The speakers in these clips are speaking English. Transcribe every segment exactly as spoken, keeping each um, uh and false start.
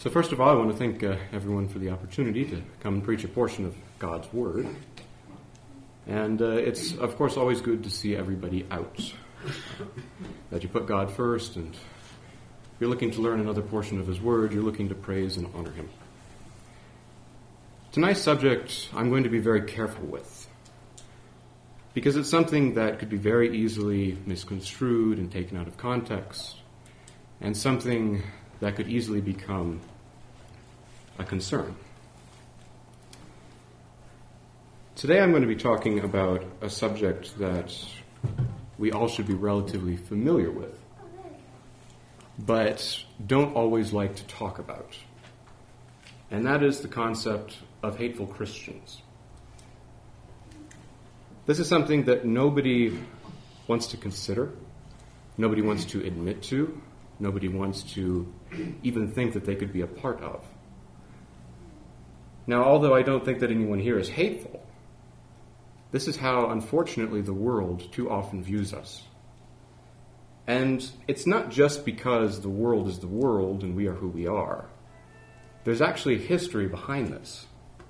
So first of all, I want to thank uh, everyone for the opportunity to come and preach a portion of God's Word. And uh, it's, of course, always good to see everybody out. That you put God first, and if you're looking to learn another portion of His Word, you're looking to praise and honor Him. Tonight's subject I'm going to be very careful with, because it's something that could be very easily misconstrued and taken out of context, and something that could easily become a concern. Today I'm going to be talking about a subject that we all should be relatively familiar with, but don't always like to talk about. And that is the concept of hateful Christians. This is something that nobody wants to consider, nobody wants to admit to, nobody wants to even think that they could be a part of. Now, although I don't think that anyone here is hateful, this is how, unfortunately, the world too often views us. And it's not just because the world is the world and we are who we are. There's actually history behind this.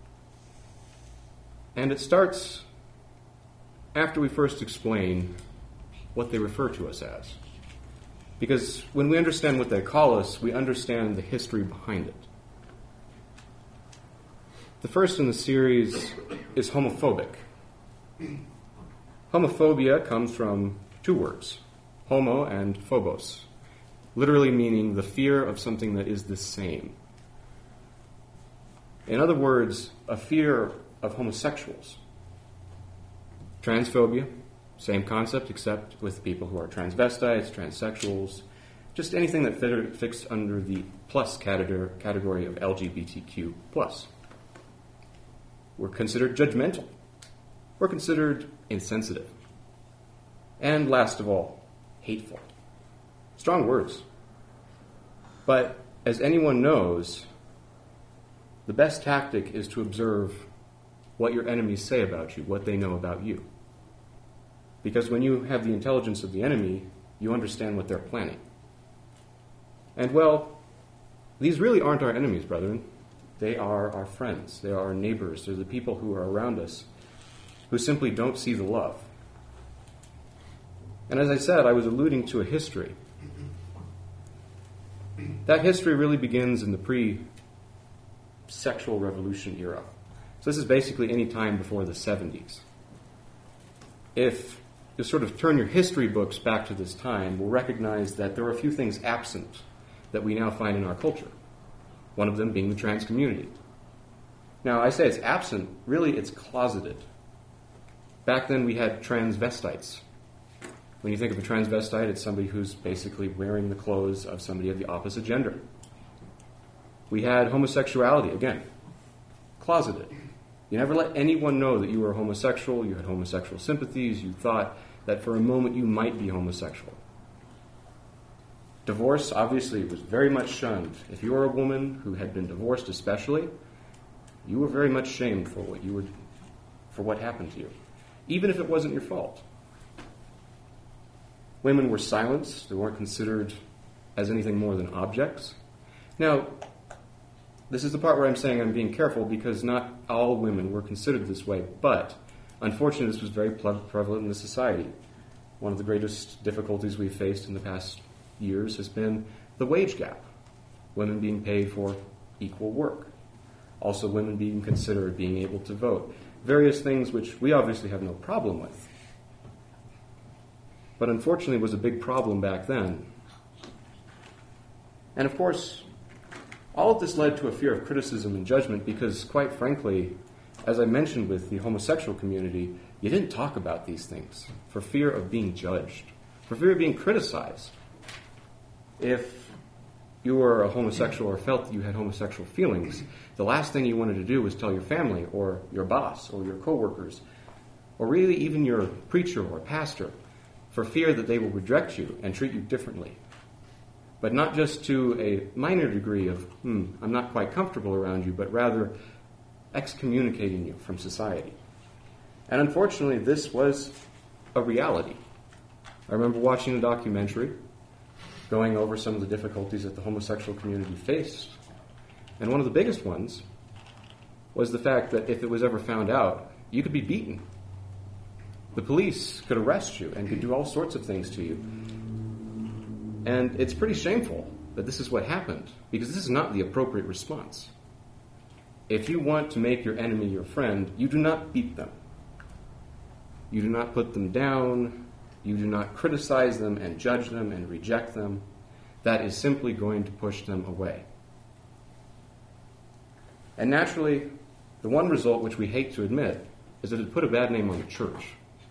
And it starts after we first explain what they refer to us as. Because when we understand what they call us, we understand the history behind it. The first in the series is homophobic. Homophobia comes from two words, homo and phobos, literally meaning the fear of something that is the same. In other words, a fear of homosexuals. Transphobia, same concept, except with people who are transvestites, transsexuals, just anything that fit, fits under the plus category of L G B T Q plus. We're considered judgmental. We're considered insensitive. And last of all, hateful. Strong words. But as anyone knows, the best tactic is to observe what your enemies say about you, what they know about you. Because when you have the intelligence of the enemy, you understand what they're planning. And well, these really aren't our enemies, brethren. They are our friends. They are our neighbors. They're the people who are around us who simply don't see the love. And as I said, I was alluding to a history. That history really begins in the pre-sexual revolution era. So this is basically any time before the seventies. If you sort of turn your history books back to this time, we'll recognize that there are a few things absent that we now find in our culture. One of them being the trans community. Now, I say it's absent, really it's closeted. Back then we had transvestites. When you think of a transvestite, it's somebody who's basically wearing the clothes of somebody of the opposite gender. We had homosexuality, again, closeted. You never let anyone know that you were homosexual, you had homosexual sympathies, you thought that for a moment you might be homosexual. Divorce, obviously, was very much shunned. If you were a woman who had been divorced especially, you were very much shamed for what you were, for what happened to you, even if it wasn't your fault. Women were silenced. They weren't considered as anything more than objects. Now, this is the part where I'm saying I'm being careful because not all women were considered this way, but unfortunately this was very prevalent in the society. One of the greatest difficulties we've faced in the past years has been the wage gap. Women being paid for equal work. Also women being considered, being able to vote. Various things which we obviously have no problem with. But unfortunately it was a big problem back then. And of course, all of this led to a fear of criticism and judgment because, quite frankly, as I mentioned with the homosexual community, you didn't talk about these things for fear of being judged, for fear of being criticized. If you were a homosexual or felt that you had homosexual feelings, the last thing you wanted to do was tell your family or your boss or your coworkers or really even your preacher or pastor for fear that they will reject you and treat you differently. But not just to a minor degree of, hmm, I'm not quite comfortable around you, but rather excommunicating you from society. And unfortunately, this was a reality. I remember watching a documentary going over some of the difficulties that the homosexual community faced. And one of the biggest ones was the fact that if it was ever found out, you could be beaten. The police could arrest you and could do all sorts of things to you. And it's pretty shameful that this is what happened, because this is not the appropriate response. If you want to make your enemy your friend, you do not beat them. You do not put them down. You do not criticize them and judge them and reject them. That is simply going to push them away. And naturally, the one result which we hate to admit is that it put a bad name on the church.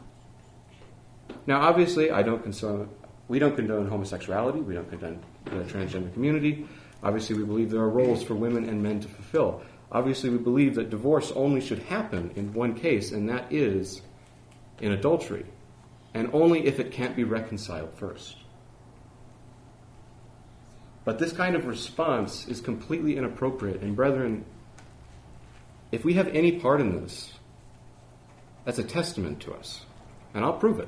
Now, obviously, I don't condone, we don't condone homosexuality. We don't condone the transgender community. Obviously, we believe there are roles for women and men to fulfill. Obviously, we believe that divorce only should happen in one case, and that is in adultery, and only if it can't be reconciled first. But this kind of response is completely inappropriate, and brethren, if we have any part in this, that's a testament to us, and I'll prove it.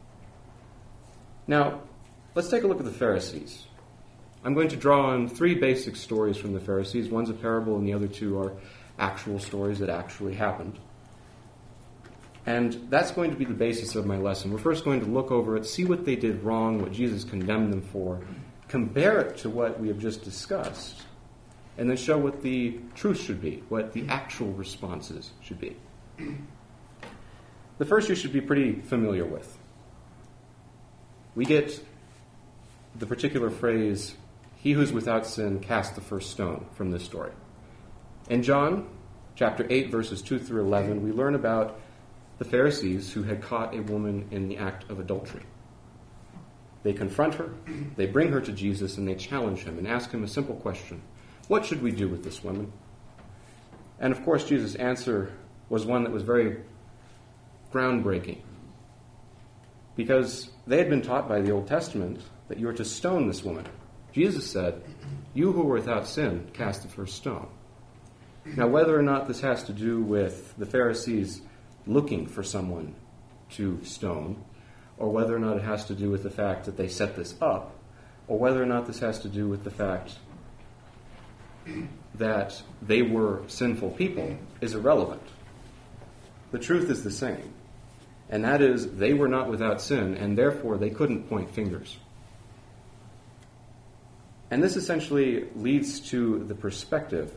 Now, let's take a look at the Pharisees. I'm going to draw on three basic stories from the Pharisees. One's a parable, and the other two are actual stories that actually happened. And that's going to be the basis of my lesson. We're first going to look over it, see what they did wrong, what Jesus condemned them for, compare it to what we have just discussed, and then show what the truth should be, what the actual responses should be. The first you should be pretty familiar with. We get the particular phrase, "He who's without sin cast the first stone," from this story. In John chapter eight, verses two through eleven, we learn about the Pharisees who had caught a woman in the act of adultery. They confront her, they bring her to Jesus, and they challenge him and ask him a simple question. What should we do with this woman? And of course, Jesus' answer was one that was very groundbreaking, because they had been taught by the Old Testament that you are to stone this woman. Jesus said, "You who are without sin, cast the first stone." Now, whether or not this has to do with the Pharisees looking for someone to stone, or whether or not it has to do with the fact that they set this up, or whether or not this has to do with the fact that they were sinful people, is irrelevant. The truth is the same, and that is they were not without sin, and therefore they couldn't point fingers. And this essentially leads to the perspective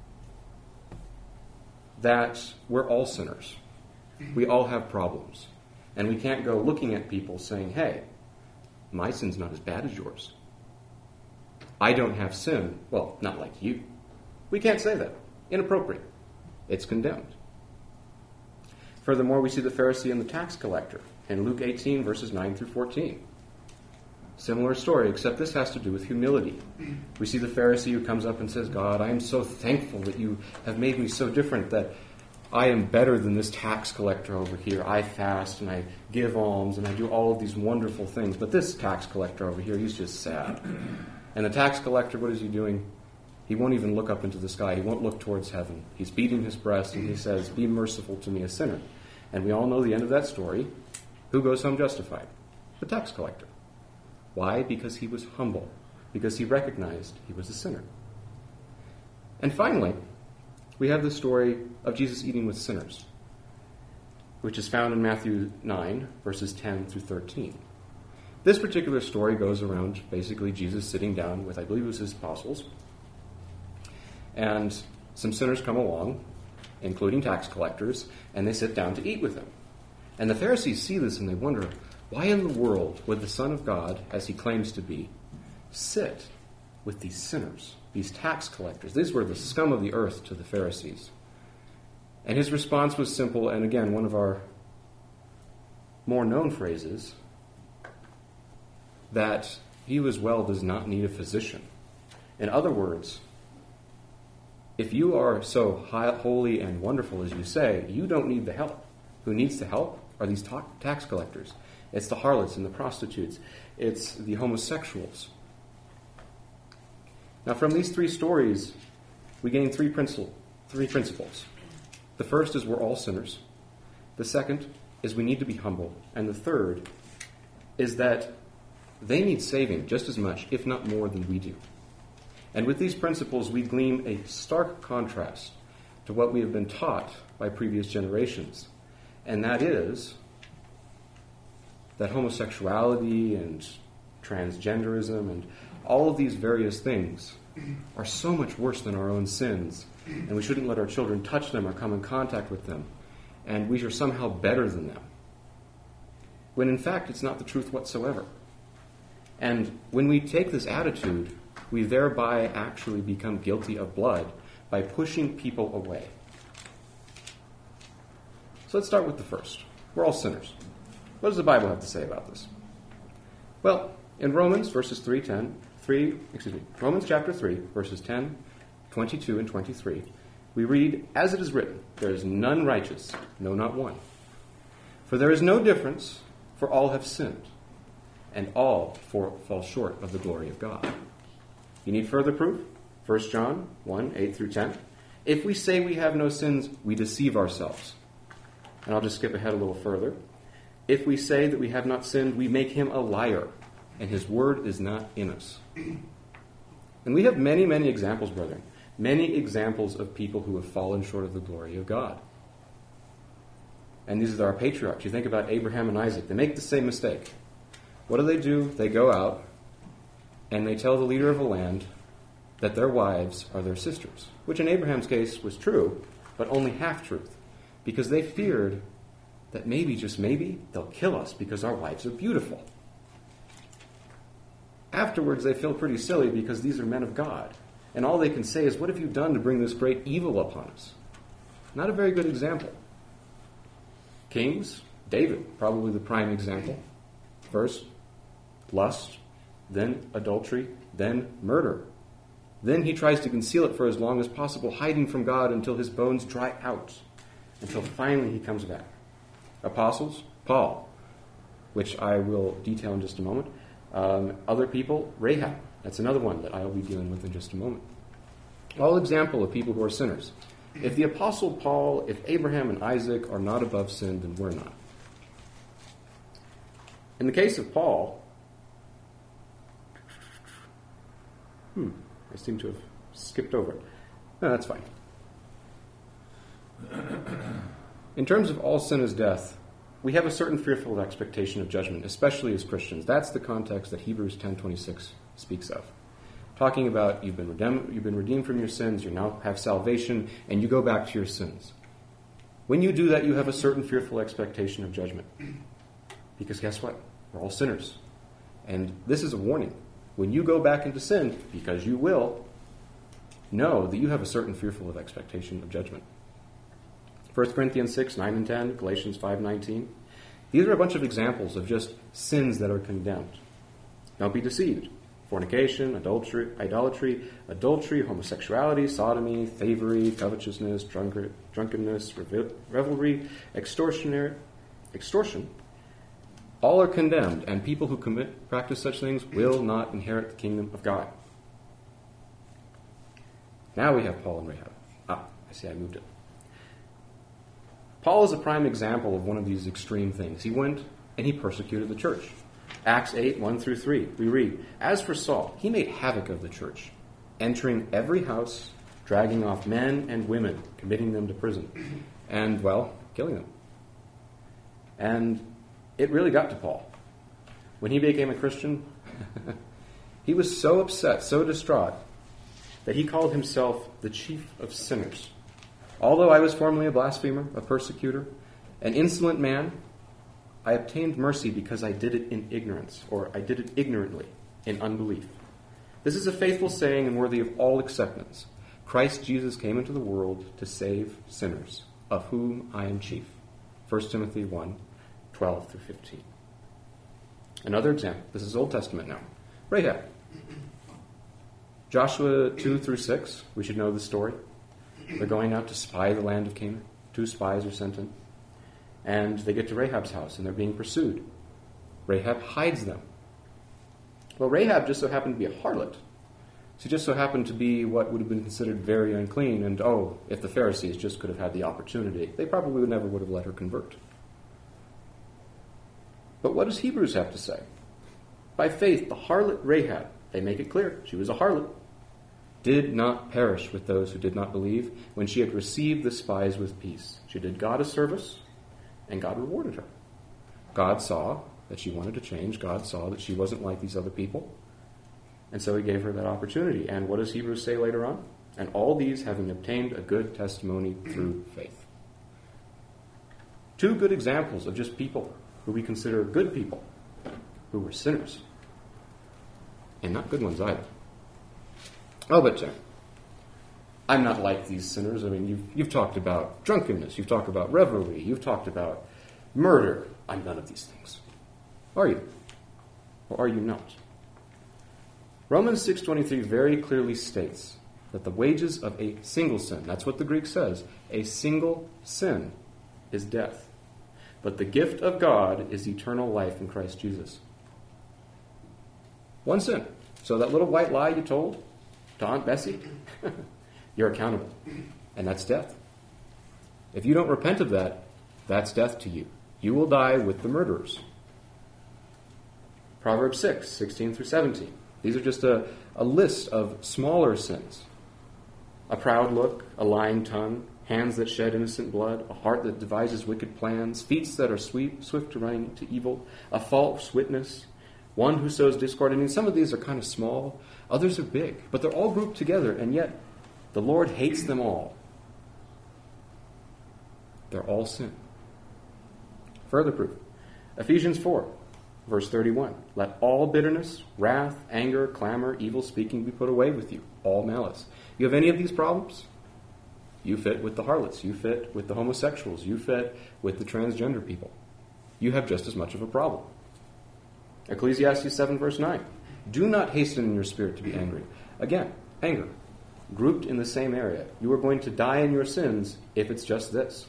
that we're all sinners. We all have problems. And we can't go looking at people saying, "Hey, my sin's not as bad as yours. I don't have sin. Well, not like you." We can't say that. Inappropriate. It's condemned. Furthermore, we see the Pharisee and the tax collector in Luke eighteen, verses nine through fourteen. Similar story, except this has to do with humility. We see the Pharisee who comes up and says, "God, I am so thankful that you have made me so different, that I am better than this tax collector over here. I fast and I give alms and I do all of these wonderful things. But this tax collector over here, he's just sad." And the tax collector, what is he doing? He won't even look up into the sky. He won't look towards heaven. He's beating his breast and he says, "Be merciful to me, a sinner." And we all know the end of that story. Who goes home justified? The tax collector. Why? Because he was humble. Because he recognized he was a sinner. And finally, we have the story of Jesus eating with sinners, which is found in Matthew nine, verses ten through thirteen. This particular story goes around basically Jesus sitting down with, I believe it was his apostles, and some sinners come along, including tax collectors, and they sit down to eat with him. And the Pharisees see this and they wonder, why in the world would the Son of God, as he claims to be, sit with these sinners, these tax collectors? These were the scum of the earth to the Pharisees. And his response was simple, and again, one of our more known phrases, that he who is well does not need a physician. In other words, if you are so high, holy and wonderful as you say, you don't need the help. Who needs the help are these ta- tax collectors. It's the harlots and the prostitutes. It's the homosexuals. Now, from these three stories, we gain three, principle, three principles. The first is we're all sinners. The second is we need to be humble. And the third is that they need saving just as much, if not more, than we do. And with these principles, we glean a stark contrast to what we have been taught by previous generations. And that is that homosexuality and transgenderism and all of these various things are so much worse than our own sins, and we shouldn't let our children touch them or come in contact with them, and we are somehow better than them, when in fact it's not the truth whatsoever. And when we take this attitude, we thereby actually become guilty of blood by pushing people away. So let's start with the first. We're all sinners. What does the Bible have to say about this? Well, in Romans verses three, ten, three, excuse me, Romans chapter three, verses ten, twenty-two, and twenty-three, we read, "As it is written, there is none righteous, no, not one. For there is no difference, for all have sinned, and all for, fall short of the glory of God." You need further proof? First John one, eight through ten. "If we say we have no sins, we deceive ourselves." And I'll just skip ahead a little further. "If we say that we have not sinned, we make him a liar, and his word is not in us." And we have many, many examples, brethren. Many examples of people who have fallen short of the glory of God. And these are our patriarchs. You think about Abraham and Isaac. They make the same mistake. What do they do? They go out and they tell the leader of a land that their wives are their sisters, which in Abraham's case was true, but only half-truth, because they feared that maybe, just maybe, they'll kill us because our wives are beautiful. Afterwards, they feel pretty silly because these are men of God. And all they can say is, "What have you done to bring this great evil upon us?" Not a very good example. Kings, David, probably the prime example. First, lust, then adultery, then murder. Then he tries to conceal it for as long as possible, hiding from God until his bones dry out, until finally he comes back. Apostles, Paul, which I will detail in just a moment. Um, other people, Rahab. That's another one that I will be dealing with in just a moment. All example of people who are sinners. If the Apostle Paul, if Abraham and Isaac are not above sin, then we're not. In the case of Paul, hmm, I seem to have skipped over it. No, that's fine. In terms of all sin is death, we have a certain fearful expectation of judgment, especially as Christians. That's the context that Hebrews ten twenty-six speaks of. Talking about you've been redeemed, you've been redeemed from your sins, you now have salvation, and you go back to your sins. When you do that, you have a certain fearful expectation of judgment. Because guess what? We're all sinners. And this is a warning. When you go back into sin, because you will, know that you have a certain fearful of expectation of judgment. First Corinthians six, nine and ten, Galatians five, nineteen. These are a bunch of examples of just sins that are condemned. Don't be deceived. Fornication, adultery, idolatry, adultery, homosexuality, sodomy, thievery, covetousness, drunkard, drunkenness, revelry, extortionary, extortion, all are condemned, and people who commit, practice such things will not inherit the kingdom of God. Now we have Paul and Rahab. Ah, I see I moved it. Paul is a prime example of one of these extreme things. He went and he persecuted the church. Acts eight, one through three, we read, "As for Saul, he made havoc of the church, entering every house, dragging off men and women, committing them to prison, and, well, killing them." And it really got to Paul. When he became a Christian, he was so upset, so distraught, that he called himself the chief of sinners. "Although I was formerly a blasphemer, a persecutor, an insolent man, I obtained mercy because I did it in ignorance," or I did it ignorantly, in unbelief. This is a faithful saying and worthy of all acceptance. Christ Jesus came into the world to save sinners, of whom I am chief. First Timothy one, twelve through fifteen. Another example. This is Old Testament now. Rahab. Joshua two through six. We should know the story. They're going out to spy the land of Canaan. Two spies are sent in. And they get to Rahab's house, and they're being pursued. Rahab hides them. Well, Rahab just so happened to be a harlot. She just so happened to be what would have been considered very unclean, and oh, if the Pharisees just could have had the opportunity, they probably would never would have let her convert. But what does Hebrews have to say? By faith, the harlot Rahab, they make it clear, she was a harlot. did not perish with those who did not believe when she had received the spies with peace. She did God a service, and God rewarded her. God saw that she wanted to change. God saw that she wasn't like these other people. And so he gave her that opportunity. And what does Hebrews say later on? And all these having obtained a good testimony through faith. Two good examples of just people who we consider good people, who were sinners. And not good ones either. Oh, but uh, I'm not like these sinners. I mean, you've, you've talked about drunkenness. You've talked about revelry. You've talked about murder. I'm none of these things. Are you? Or are you not? Romans six twenty-three very clearly states that the wages of a single sin, that's what the Greek says, a single sin is death. But the gift of God is eternal life in Christ Jesus. One sin. So that little white lie you told to Aunt Bessie, you're accountable. And that's death. If you don't repent of that, that's death to you. You will die with the murderers. Proverbs six, sixteen through seventeen. These are just a, a list of smaller sins. A proud look, a lying tongue, hands that shed innocent blood, a heart that devises wicked plans, feet that are sweet, swift to running to evil, a false witness, one who sows discord. I mean, some of these are kind of small, others are big, but they're all grouped together, and yet the Lord hates them all. They're all sin. Further proof. Ephesians four, verse thirty-one. Let all bitterness, wrath, anger, clamor, evil speaking be put away with you, all malice. You have any of these problems? You fit with the harlots. You fit with the homosexuals. You fit with the transgender people. You have just as much of a problem. Ecclesiastes seven, verse nine. Do not hasten in your spirit to be angry. Again, anger. Grouped in the same area. You are going to die in your sins if it's just this.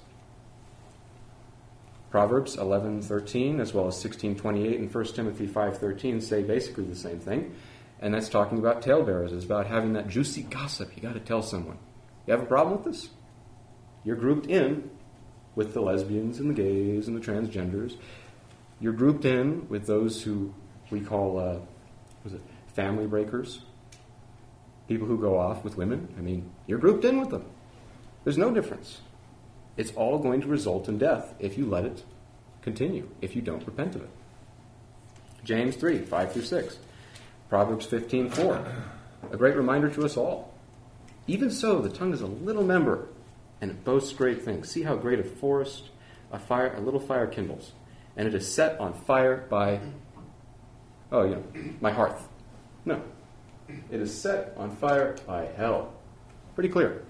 Proverbs eleven thirteen, as well as sixteen twenty-eight and First Timothy five thirteen say basically the same thing. And that's talking about talebearers. It's about having that juicy gossip. You got to tell someone. You have a problem with this? You're grouped in with the lesbians and the gays and the transgenders. You're grouped in with those who we call, uh, was it family breakers? People who go off with women. I mean, you're grouped in with them. There's no difference. It's all going to result in death if you let it continue, if you don't repent of it. James three, five through six. Proverbs fifteen four. A great reminder to us all. Even so, the tongue is a little member, and it boasts great things. See how great a forest a fire, a little fire kindles, and it is set on fire by, oh, you know, my hearth. No. It is set on fire by hell. Pretty clear.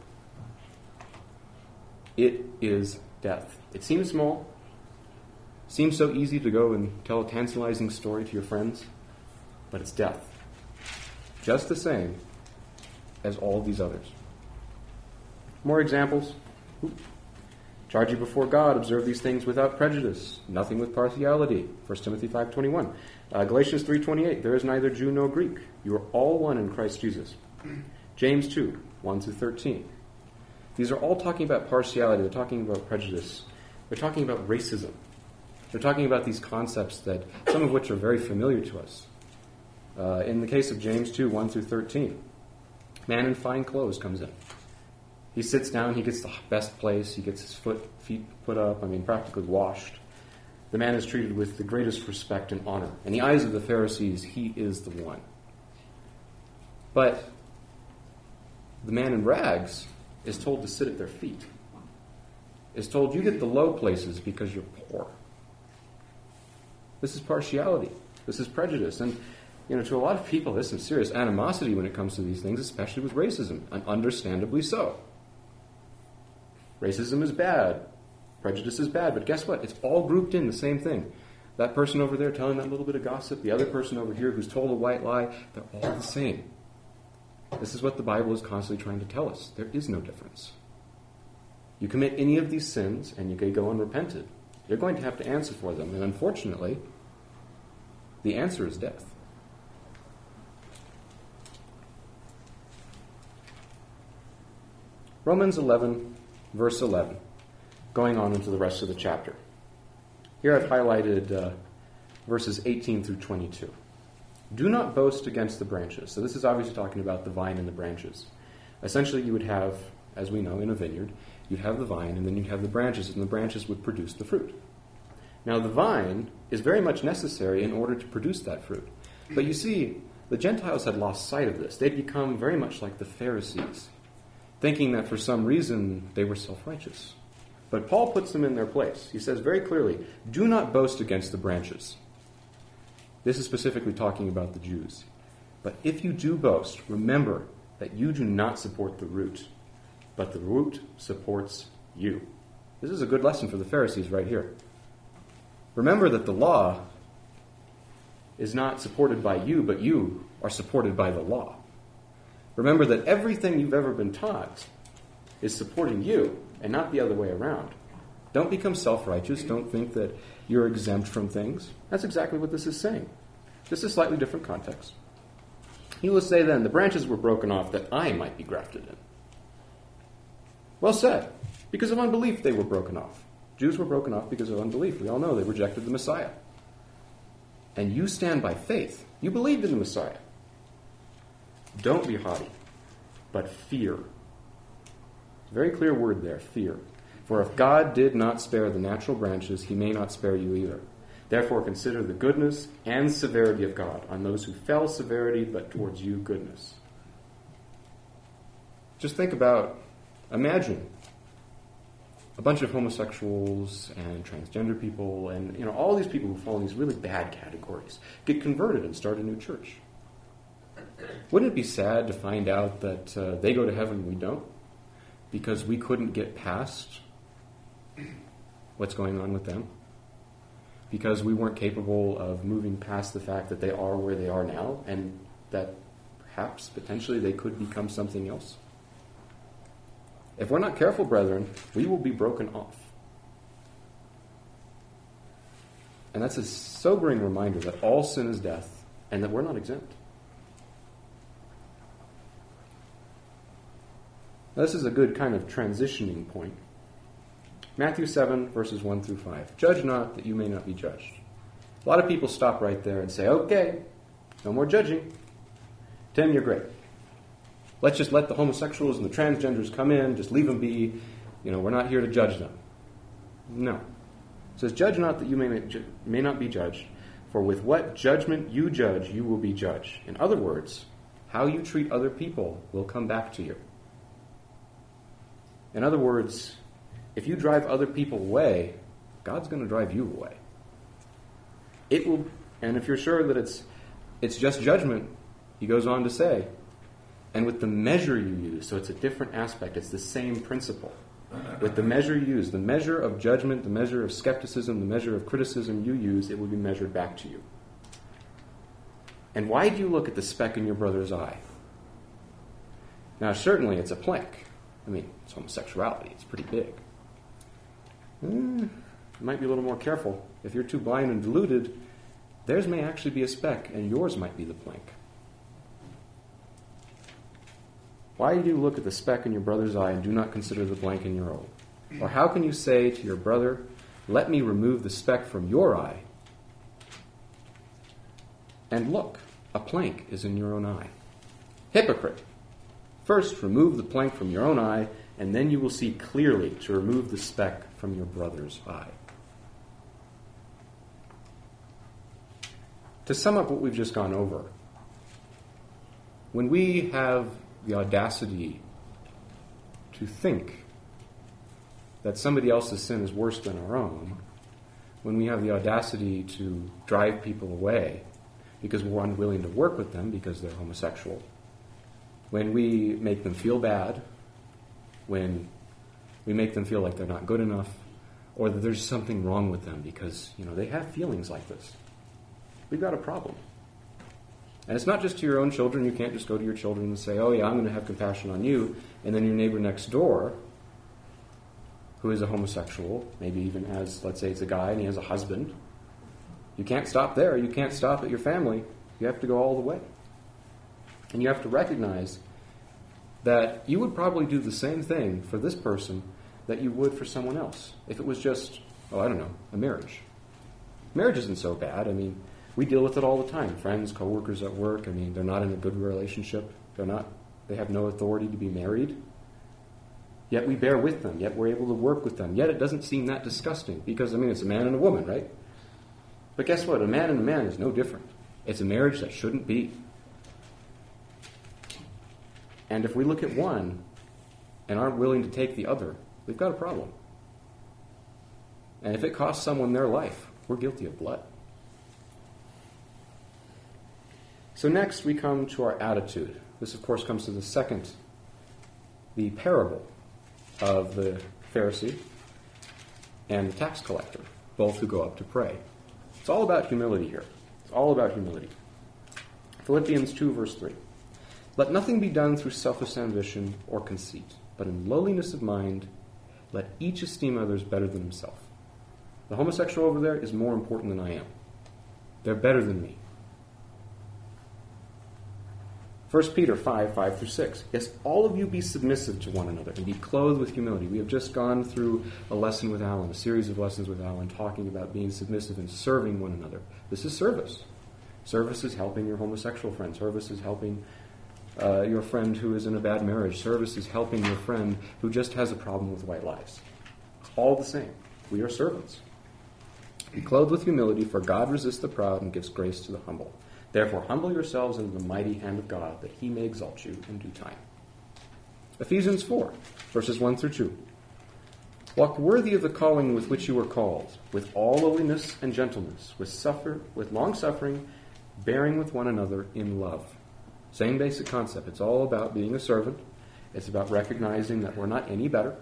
It is death. It seems small. Seems so easy to go and tell a tantalizing story to your friends, but it's death. Just the same as all of these others. More examples. Ooh. Charge you before God, observe these things without prejudice, nothing with partiality. First Timothy five twenty-one. Uh, Galatians three twenty-eight. There is neither Jew nor Greek. You are all one in Christ Jesus. James two, one through thirteen. These are all talking about partiality. They're talking about prejudice. They're talking about racism. They're talking about these concepts that some of which are very familiar to us. Uh, in the case of James two, one through thirteen, man in fine clothes comes in. He sits down, he gets the best place, he gets his foot, feet put up, I mean, practically washed. The man is treated with the greatest respect and honor. In the eyes of the Pharisees, he is the one. But the man in rags is told to sit at their feet. Is told, you get the low places because you're poor. This is partiality. This is prejudice. And You know, to a lot of people, there's some serious animosity when it comes to these things, especially with racism, and understandably so. Racism is bad. Prejudice is bad. But guess what? It's all grouped in the same thing. That person over there telling that little bit of gossip, the other person over here who's told a white lie, they're all the same. This is what the Bible is constantly trying to tell us. There is no difference. You commit any of these sins, and you can go unrepented. You're going to have to answer for them. And unfortunately, the answer is death. Romans eleven, verse eleven, going on into the rest of the chapter. Here I've highlighted uh, verses eighteen through twenty-two. Do not boast against the branches. So this is obviously talking about the vine and the branches. Essentially, you would have, as we know, in a vineyard, you'd have the vine, and then you'd have the branches, and the branches would produce the fruit. Now, the vine is very much necessary in order to produce that fruit. But you see, the Gentiles had lost sight of this. They'd become very much like the Pharisees, thinking that for some reason they were self-righteous. But Paul puts them in their place. He says very clearly, do not boast against the branches. This is specifically talking about the Jews. But if you do boast, remember that you do not support the root, but the root supports you. This is a good lesson for the Pharisees right here. Remember that the law is not supported by you, but you are supported by the law. Remember that everything you've ever been taught is supporting you and not the other way around. Don't become self-righteous. Don't think that you're exempt from things. That's exactly what this is saying. Just a slightly different context. He will say then, the branches were broken off that I might be grafted in. Well said. Because of unbelief they were broken off. Jews were broken off because of unbelief. We all know they rejected the Messiah. And you stand by faith. You believed in the Messiah. Don't be haughty, but fear. Very clear word there, fear. For if God did not spare the natural branches, he may not spare you either. Therefore consider the goodness and severity of God on those who fell severity, but towards you goodness. Just think about, imagine a bunch of homosexuals and transgender people and you know all these people who fall in these really bad categories get converted and start a new church. Wouldn't it be sad to find out that uh, they go to heaven and we don't? Because we couldn't get past what's going on with them? Because we weren't capable of moving past the fact that they are where they are now and that perhaps, potentially, they could become something else? If we're not careful, brethren, we will be broken off. And that's a sobering reminder that all sin is death and that we're not exempt. This is a good kind of transitioning point. Matthew seven, verses one through five. Judge not that you may not be judged. A lot of people stop right there and say, okay, no more judging. Tim, you're great. Let's just let the homosexuals and the transgenders come in, just leave them be. You know, we're not here to judge them. No. It says, judge not that you may, may not be judged, for with what judgment you judge, you will be judged. In other words, how you treat other people will come back to you. In other words, if you drive other people away, God's going to drive you away. It will, and if you're sure that it's it's just judgment, he goes on to say, and with the measure you use, so it's a different aspect, it's the same principle. With the measure you use, the measure of judgment, the measure of skepticism, the measure of criticism you use, it will be measured back to you. And why do you look at the speck in your brother's eye? Now, certainly it's a plank. I mean, it's homosexuality. It's pretty big. Mm, you might be a little more careful. If you're too blind and deluded, theirs may actually be a speck, and yours might be the plank. Why do you look at the speck in your brother's eye and do not consider the plank in your own? Or how can you say to your brother, let me remove the speck from your eye, and look, a plank is in your own eye? Hypocrite! First, remove the plank from your own eye, and then you will see clearly to remove the speck from your brother's eye. To sum up what we've just gone over, when we have the audacity to think that somebody else's sin is worse than our own, when we have the audacity to drive people away because we're unwilling to work with them because they're homosexual, when we make them feel bad, when we make them feel like they're not good enough, or that there's something wrong with them because, you know, they have feelings like this, we've got a problem. And it's not just to your own children. You can't just go to your children and say, oh yeah, I'm going to have compassion on you, and then your neighbor next door, who is a homosexual, maybe even has, let's say it's a guy and he has a husband, you can't stop there. You can't stop at your family. You have to go all the way. And you have to recognize that you would probably do the same thing for this person that you would for someone else. If it was just, oh, I don't know, a marriage. Marriage isn't so bad. I mean, We deal with it all the time. Friends, coworkers at work, I mean, they're not in a good relationship. They're not, they have no authority to be married. Yet we bear with them. Yet we're able to work with them. Yet it doesn't seem that disgusting because, I mean, it's a man and a woman, right? But guess what? A man and a man is no different. It's a marriage that shouldn't be. And if we look at one and aren't willing to take the other, we've got a problem. And if it costs someone their life, we're guilty of blood. So next we come to our attitude. This, of course, comes to the second, the parable of the Pharisee and the tax collector, both who go up to pray. It's all about humility here. It's all about humility. Philippians two, verse three. Let nothing be done through selfish ambition or conceit, but in lowliness of mind, let each esteem others better than himself. The homosexual over there is more important than I am. They're better than me. First Peter five, five through six. Yes, all of you be submissive to one another and be clothed with humility. We have just gone through a lesson with Alan, a series of lessons with Alan, talking about being submissive and serving one another. This is service. Service is helping your homosexual friend. Service is helping uh, your friend who is in a bad marriage. Service is helping your friend who just has a problem with white lies. It's all the same. We are servants. Be clothed with humility, for God resists the proud and gives grace to the humble. Therefore, humble yourselves under the mighty hand of God, that he may exalt you in due time. Ephesians four, verses one through two. Walk worthy of the calling with which you were called, with all lowliness and gentleness, with suffer, with long suffering, bearing with one another in love. Same basic concept. It's all about being a servant. It's about recognizing that we're not any better,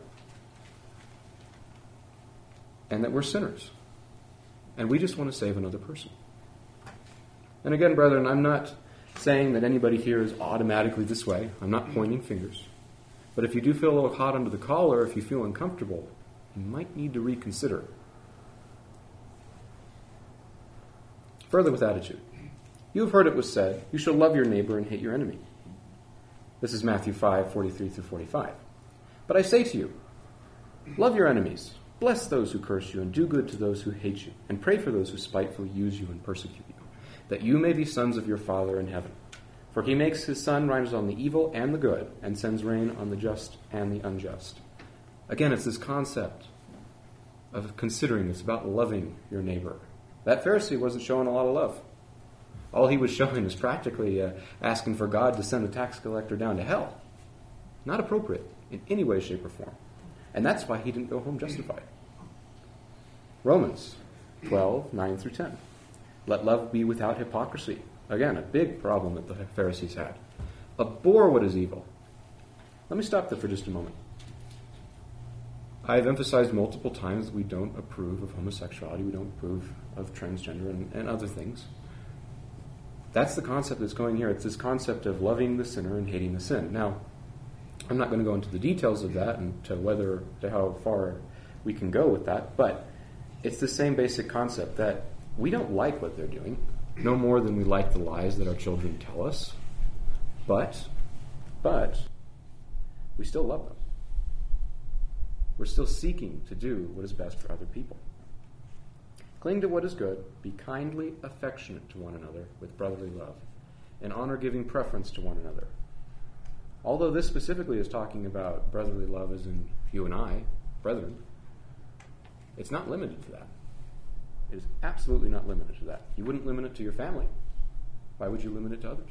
and that we're sinners. And we just want to save another person. And again, brethren, I'm not saying that anybody here is automatically this way. I'm not pointing fingers. But if you do feel a little hot under the collar, if you feel uncomfortable, you might need to reconsider. Further with attitude. You have heard it was said, you shall love your neighbor and hate your enemy. This is Matthew five, forty-three through forty-five. But I say to you, love your enemies, bless those who curse you, and do good to those who hate you, and pray for those who spitefully use you and persecute you, that you may be sons of your Father in heaven. For he makes his sun rise on the evil and the good, and sends rain on the just and the unjust. Again, it's this concept of considering this, about loving your neighbor. That Pharisee wasn't showing a lot of love. All he was showing is practically uh, asking for God to send a tax collector down to hell. Not appropriate in any way, shape, or form. And that's why he didn't go home justified. Romans twelve, nine through ten. Let love be without hypocrisy. Again, a big problem that the Pharisees had. Abhor what is evil. Let me stop there for just a moment. I've emphasized multiple times that we don't approve of homosexuality, we don't approve of transgender and, and other things. That's the concept that's going here. It's this concept of loving the sinner and hating the sin. Now, I'm not going to go into the details of that and to whether, to how far we can go with that, but it's the same basic concept that we don't like what they're doing, no more than we like the lies that our children tell us, but, but, we still love them. We're still seeking to do what is best for other people. Cling to what is good, be kindly affectionate to one another with brotherly love, and honor-giving preference to one another. Although this specifically is talking about brotherly love as in you and I, brethren, it's not limited to that. It is absolutely not limited to that. You wouldn't limit it to your family. Why would you limit it to others?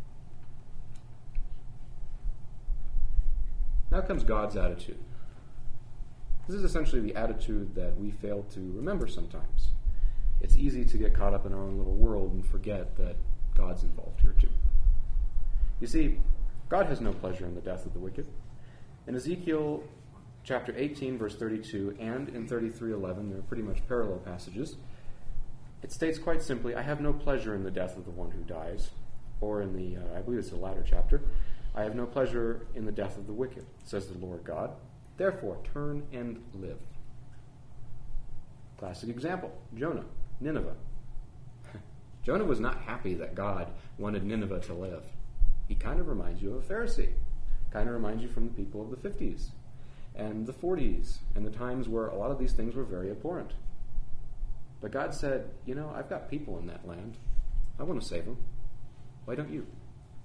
Now comes God's attitude. This is essentially the attitude that we fail to remember sometimes. It's easy to get caught up in our own little world and forget that God's involved here too. You see, God has no pleasure in the death of the wicked. In Ezekiel chapter eighteen, verse thirty-two, and in thirty-three eleven, they're pretty much parallel passages, it states quite simply, I have no pleasure in the death of the one who dies. Or in the, uh, I believe it's the latter chapter, I have no pleasure in the death of the wicked, says the Lord God. Therefore, turn and live. Classic example, Jonah, Nineveh. Jonah was not happy that God wanted Nineveh to live. He kind of reminds you of a Pharisee. Kind of reminds you from the people of the fifties and the forties and the times where a lot of these things were very abhorrent. But God said, you know, I've got people in that land. I want to save them. Why don't you?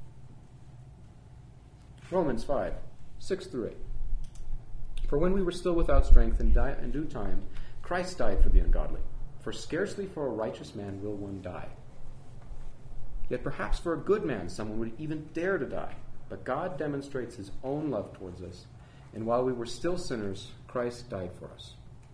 Romans five, six through eight. For when we were still without strength, in, di- in due time, Christ died for the ungodly. For scarcely for a righteous man will one die. Yet perhaps for a good man someone would even dare to die. But God demonstrates his own love towards us, and while we were still sinners, Christ died for us.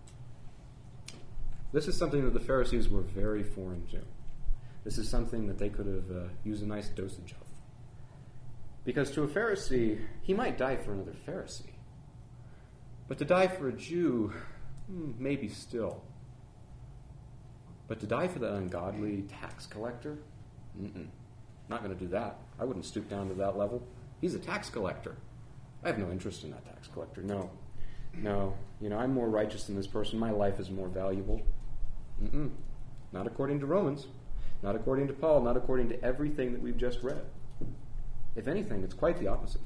This is something that the Pharisees were very foreign to. This is something that they could have uh, used a nice dosage of. Because to a Pharisee, he might die for another Pharisee. But to die for a Jew, hmm, maybe still. But to die for the ungodly tax collector? Mm-mm. Not going to do that. I wouldn't stoop down to that level. He's a tax collector. I have no interest in that tax collector. No. No. You know, I'm more righteous than this person. My life is more valuable. Mm-mm. Not according to Romans. Not according to Paul. Not according to everything that we've just read. If anything, it's quite the opposite.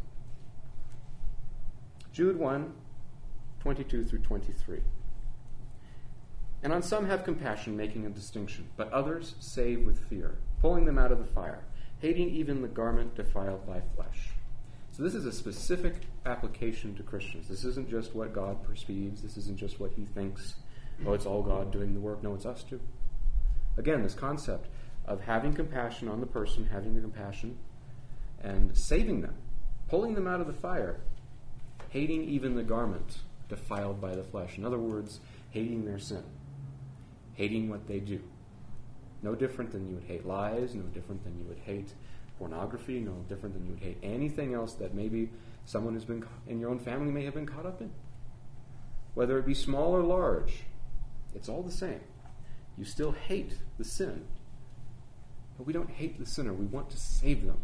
Jude one, twenty-two through twenty-three. And on some have compassion, making a distinction, but others save with fear, pulling them out of the fire, hating even the garment defiled by flesh. So this is a specific application to Christians. This isn't just what God perceives. This isn't just what he thinks. Oh, it's all God doing the work. No, it's us too. Again, this concept of having compassion on the person, having the compassion, and saving them, pulling them out of the fire, hating even the garment defiled by the flesh. In other words, hating their sin, hating what they do. No different than you would hate lies, no different than you would hate pornography, no different than you would hate anything else that maybe someone who's been in your own family may have been caught up in. Whether it be small or large, it's all the same. You still hate the sin, but we don't hate the sinner. We want to save them.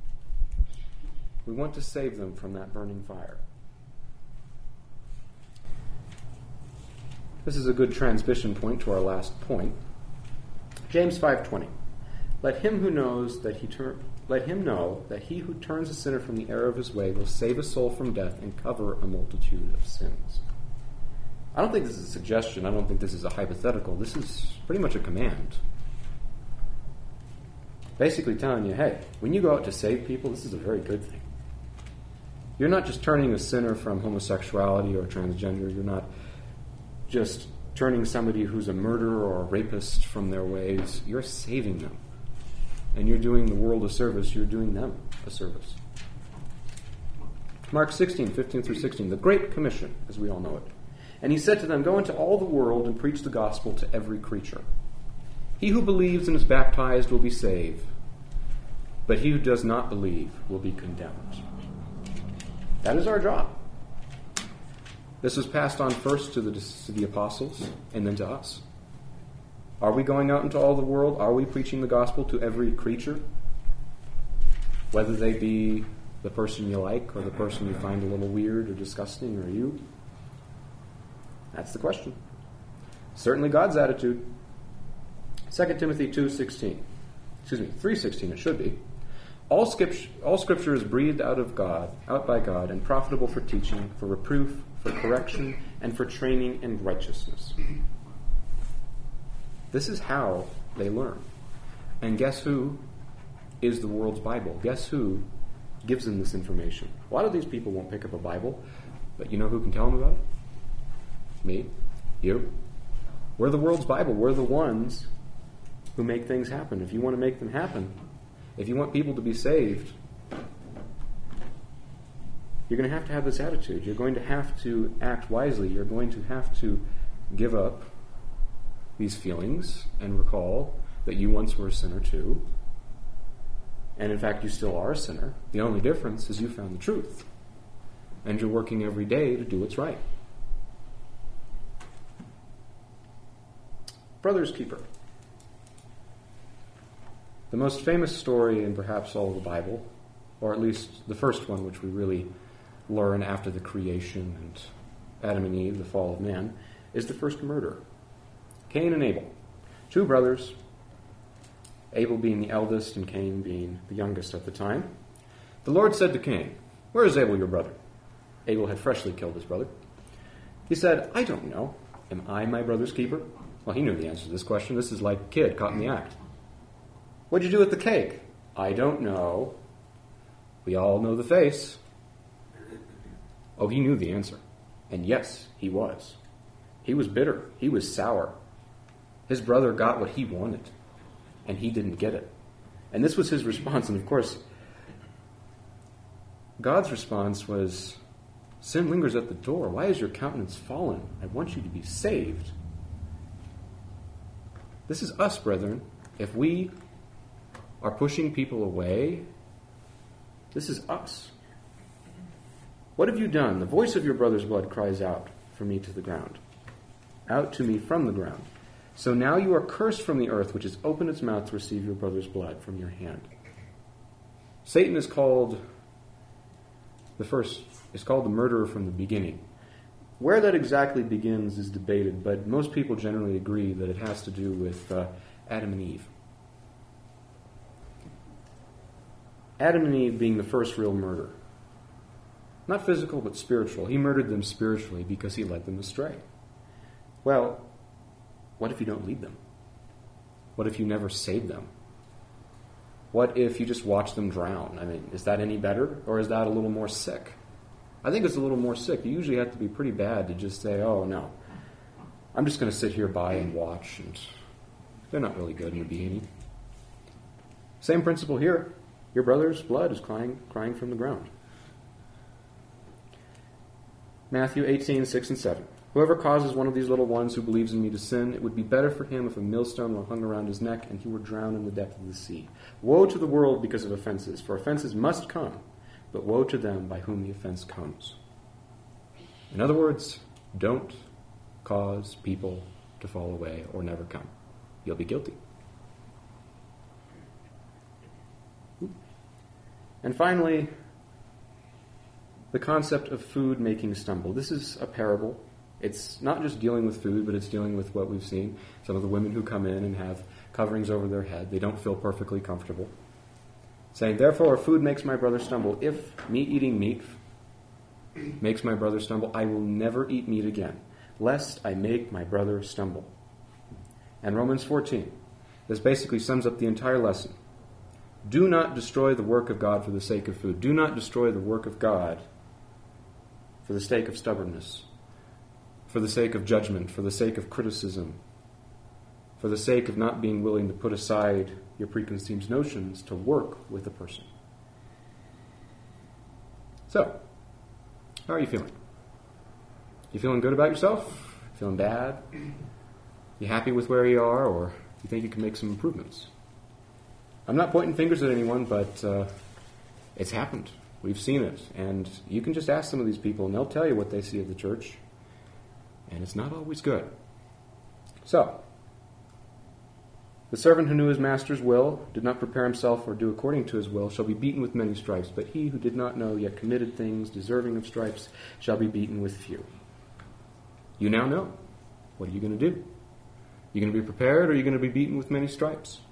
We want to save them from that burning fire. This is a good transition point to our last point. James five twenty. Let him who knows that he turn, let him know that he who turns a sinner from the error of his way will save a soul from death and cover a multitude of sins. I don't think this is a suggestion. I don't think this is a hypothetical. This is pretty much a command. Basically telling you, hey, when you go out to save people, this is a very good thing. You're not just turning a sinner from homosexuality or transgender. You're not just turning somebody who's a murderer or a rapist from their ways. You're saving them. And you're doing the world a service. You're doing them a service. Mark sixteen, fifteen through sixteen, the Great Commission, as we all know it. And he said to them, go into all the world and preach the gospel to every creature. He who believes and is baptized will be saved, but he who does not believe will be condemned. That is our job. This was passed on first to the, to the apostles and then to us. Are we going out into all the world? Are we preaching the gospel to every creature? Whether they be the person you like or the person you find a little weird or disgusting or you? That's the question. Certainly God's attitude. Second Timothy two sixteen. Excuse me, three sixteen it should be. All scripture, all scripture is breathed out of God, out by God, and profitable for teaching, for reproof, for correction, and for training in righteousness. This is how they learn. And guess who is the world's Bible? Guess who gives them this information? A lot of these people won't pick up a Bible, but you know who can tell them about it? Me. You. We're the world's Bible. We're the ones who make things happen. If you want to make them happen, if you want people to be saved, you're going to have to have this attitude. You're going to have to act wisely. You're going to have to give up these feelings and recall that you once were a sinner too. And in fact, you still are a sinner. The only difference is you found the truth. And you're working every day to do what's right. Brother's keeper. The most famous story in perhaps all of the Bible, or at least the first one which we really learn after the creation and Adam and Eve, the fall of man, is the first murder. Cain and Abel. Two brothers, Abel being the eldest and Cain being the youngest at the time. The Lord said to Cain, "Where is Abel your brother?" Abel had freshly killed his brother. He said, "I don't know. Am I my brother's keeper?" Well, he knew the answer to this question. This is like a kid caught in the act. What'd you do with the cake? I don't know. We all know the face. Oh, he knew the answer. And yes, he was. He was bitter. He was sour. His brother got what he wanted, and he didn't get it. And this was his response. And of course, God's response was, sin lingers at the door. Why is your countenance fallen? I want you to be saved. This is us, brethren. If we are pushing people away, this is us. What have you done? The voice of your brother's blood cries out from me to the ground. Out to me from the ground. So now you are cursed from the earth, which has opened its mouth to receive your brother's blood from your hand. Satan is called the first, is called the murderer from the beginning. Where that exactly begins is debated, but most people generally agree that it has to do with uh, Adam and Eve. Adam and Eve being the first real murder. Not physical, but spiritual. He murdered them spiritually because he led them astray. Well, what if you don't lead them? What if you never save them? What if you just watch them drown? I mean, is that any better, or is that a little more sick? I think it's a little more sick. You usually have to be pretty bad to just say, oh, no, I'm just going to sit here by and watch, and they're not really good in the beginning. Same principle here. Your brother's blood is crying, crying from the ground. Matthew eighteen, six and seven. Whoever causes one of these little ones who believes in me to sin, it would be better for him if a millstone were hung around his neck and he were drowned in the depth of the sea. Woe to the world because of offenses, for offenses must come, but woe to them by whom the offense comes. In other words, don't cause people to fall away or never come. You'll be guilty. And finally, the concept of food making stumble. This is a parable. It's not just dealing with food, but it's dealing with what we've seen. Some of the women who come in and have coverings over their head, they don't feel perfectly comfortable. Saying, therefore, if food makes my brother stumble, if me eating meat makes my brother stumble, I will never eat meat again, lest I make my brother stumble. And Romans fourteen. This basically sums up the entire lesson. Do not destroy the work of God for the sake of food. Do not destroy the work of God for the sake of stubbornness, for the sake of judgment, for the sake of criticism, for the sake of not being willing to put aside your preconceived notions to work with a person. So, how are you feeling? You feeling good about yourself? Feeling bad? You happy with where you are, or you think you can make some improvements? I'm not pointing fingers at anyone, but uh, it's happened. We've seen it. And you can just ask some of these people, and they'll tell you what they see of the church. And it's not always good. So, the servant who knew his master's will, did not prepare himself or do according to his will, shall be beaten with many stripes. But he who did not know, yet committed things deserving of stripes, shall be beaten with few. You now know. What are you going to do? You going to be prepared, or are you going to be beaten with many stripes?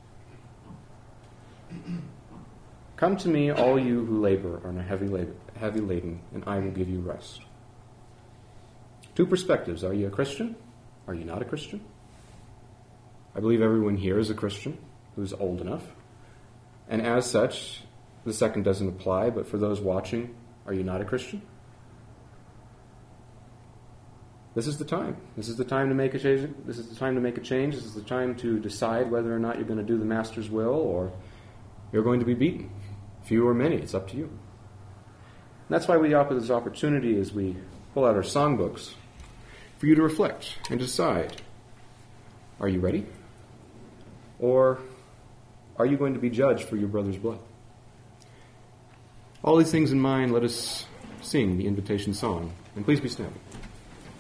Come to me, all you who labor and are heavy, labor, heavy laden, and I will give you rest. Two perspectives. Are you a Christian? Are you not a Christian? I believe everyone here is a Christian who's old enough. And as such, the second doesn't apply, but for those watching, are you not a Christian? This is the time. This is the time to make a change. This is the time to make a change. This is the time to decide whether or not you're going to do the Master's will, or you're going to be beaten. Few or many, it's up to you. And that's why we offer this opportunity as we pull out our songbooks for you to reflect and decide. Are you ready? Or are you going to be judged for your brother's blood? All these things in mind, let us sing the invitation song. And please be standing.